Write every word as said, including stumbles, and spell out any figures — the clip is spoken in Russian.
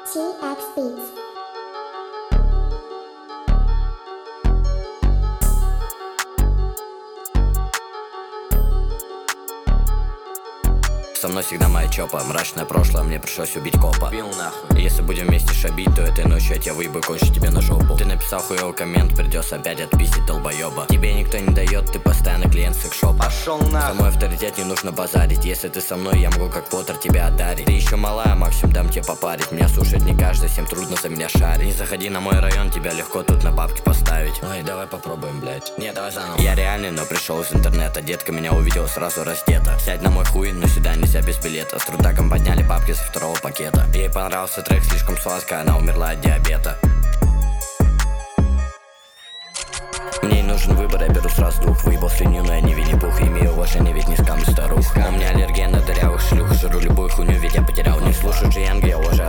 T X Beats. Со мной всегда моя чопа, мрачное прошлое, мне пришлось убить копа. Бил нахуй. Если будем вместе шабить, то этой ночью я тебя выебу и кончу тебе на жопу. Ты написал хуёвый коммент, придется опять отписать долбоёба. Тебе никто не дает, ты постоянно клиент секшопа. Пошел нахуй. За мой авторитет не нужно базарить. Если ты со мной, я могу как Поттер тебя одарить. Ты еще малая, максимум дам тебе попарить. Меня слушать не каждый, всем трудно за меня шарить. Не заходи на мой район, тебя легко тут на бабки поставить. Ой, давай попробуем, блять. Не, давай заново. Я реальный, но пришел из интернета. Детка меня увидела сразу раздета. Сядь на мой хуй, но сюда нельзя без билета. С трудаком подняли бабки со второго пакета. Ей понравился трек, слишком сладко, она умерла от диабета. Мне не нужен выбор, я беру сразу двух. Выебал слюню, но я не Винни-Пух. Имею уважение, ведь не скам старух. У меня аллергия на дырявых шлюх. Жру любую хуйню, ведь я потерял. Не слушаю Джиянга, я уважаю